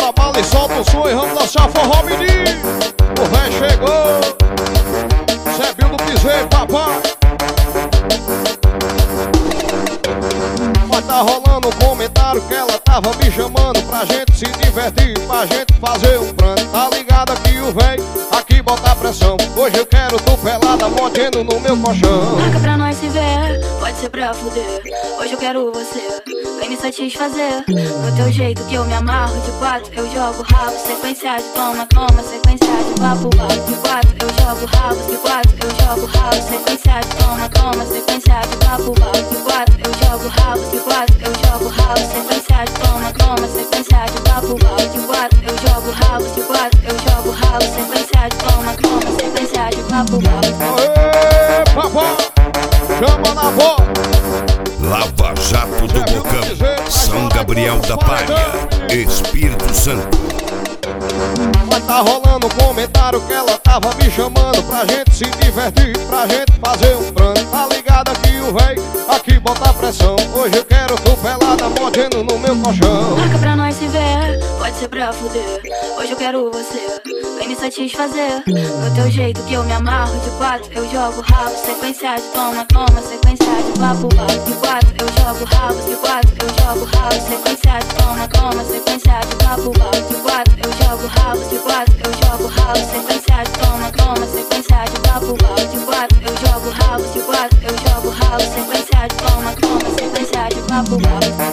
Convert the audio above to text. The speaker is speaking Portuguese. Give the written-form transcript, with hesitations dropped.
abala e solta o som e vamos dançar forró, menino. O véi chegou, Zebinho do Piseiro, papai. Mas tá rolando um comentário que ela tava me chamando pra gente se divertir, pra gente fazer um pranto. Tá ligado aqui o véi, aqui bota a pressão. Hoje eu quero tu pelada, mordendo no meu colchão. Marca pra nós se ver, pode ser pra fuder. Hoje eu quero você, vem me satisfazer. Do teu jeito que eu me amarro, de quatro eu jogo rabo. Sequência de toma, toma, sequência de papo, papo. De quatro eu jogo rabo, de quatro eu jogo rabo. Sequência de toma, toma, sequência de papo, papo. De quatro eu jogo rabo, de quatro eu jogo rabo. Sequência de toma, toma, sequência de papo, papo. De quatro eu jogo rabo, de quatro eu jogo rabo. Sequência de toma, toma, sequência de papo, papo. Aê, papai, chama na voz. Lava Jato do Bocão, São Gabriel da Palha, Espírito Santo. Mas tá rolando um comentário que ela tava me chamando pra gente se divertir, pra gente fazer um pranto. Tá ligado aqui o véi, aqui bota a pressão. Hoje eu quero tu pelada, mordendo no meu colchão. Marca pra nós se ver, pode ser pra fuder. Hoje eu quero você, vem me satisfazer. Do teu jeito que eu me amarro, de quatro eu jogo rabo. Sequência de toma, toma, sequência de papo, papo. De quatro eu jogo rabo, de quatro eu jogo rabo. Sequência de toma, toma, sequência de papo, papo. De quatro eu jogo rabo, de quatro eu jogo rabo. Sequência de toma, toma, sequência de papo, papo. De quatro eu jogo rabo, de quatro eu jogo rabo. Sequência de toma, toma, sequência de papo, papo.